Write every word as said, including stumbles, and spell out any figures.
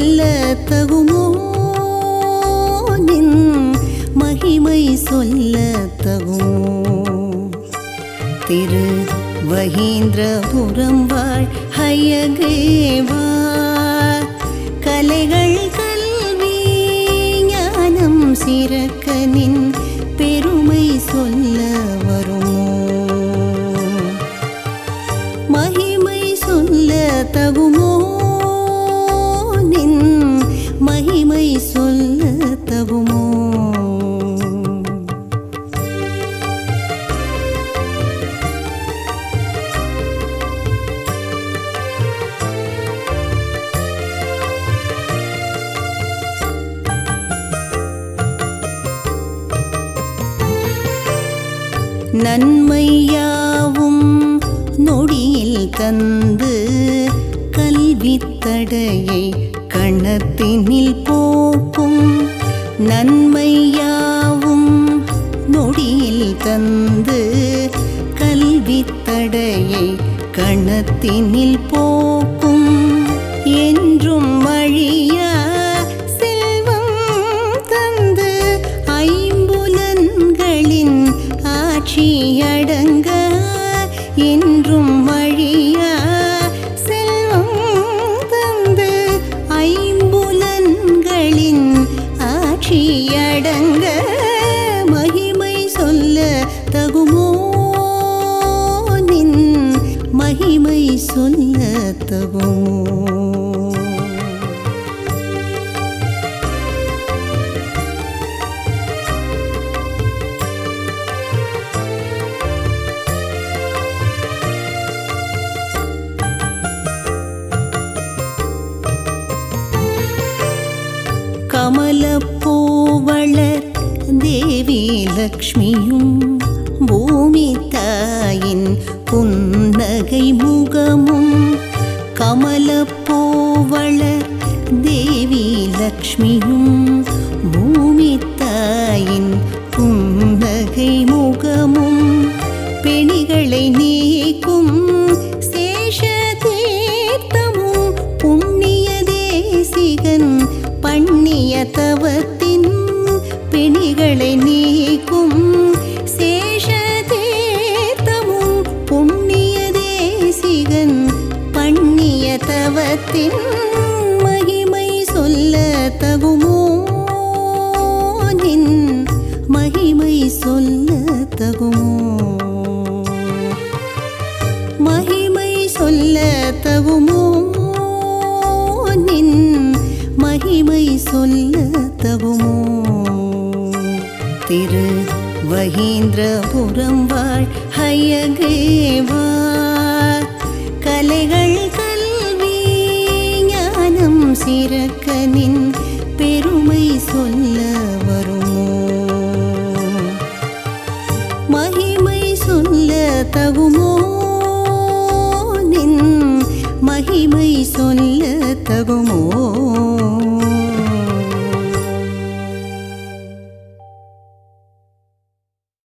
சொல்ல தகுமோ நின் மகிமை சொல்ல தகுமோ திரு வகீந்திரபுரம் வாழ் ஹயக்ரீவா கலைகள் கல்வி ஞானம் சிறக்க நின் பெருமை சொல்ல வருமோ மகிமை சொல்ல தகுமோ நின் மகிமை சொல்ல தகுமோ நன்மையாவும் நொடியில் தந்து கல்வித்தடையை கணத்தினில் போக்கும் நன்மையாவும் நொடியில் தந்து கல்வித்தடையை கணத்தினில் போக்கும் என்றும் வழியா செல்வம் தந்து ஐம்புலன்களின் ஆட்சியடங்க என்றும் வழியா செல்வம் தந்து ஐம்புலன்களின் ஆட்சியடங்க மகிமை சொல்ல தகுமோ நின் மகிமை சொல்ல தகுமோ கமலப்பூவளர் தேவி லக்ஷ்மியும் பூமி தாயின் புன்னகை முகமும் கமலப்பூவளர் தேவி லக்ஷ்மியும் பூமி தாயின் புன்னகை முகமும் பெணிகளை நீக்கும் சேஷ தீர்த்தமும் புண்ணிய தேசிகன் பண்ணிய தவத்தின் பிணிகளை நீக்கும் சேஷ தீர்த்தமும் புண்ணிய தேசிகன் பண்ணிய தவத்தின் மகிமை சொல்ல தகுமோ நின் மகிமை சொல்ல தகுமோ மகிமை சொல்ல தகுமோ நின் மகிமை சொல்ல தகுமோ திரு வகீந்திரபுரம் வாழ் ஹயக்ரீவா கலைகள் கல்வி ஞானம் சிறக்க நின் பெருமை சொல்ல வருமோ மகிமை சொல்ல தகுமோ நின் மகிமை சொல்ல தகுமோ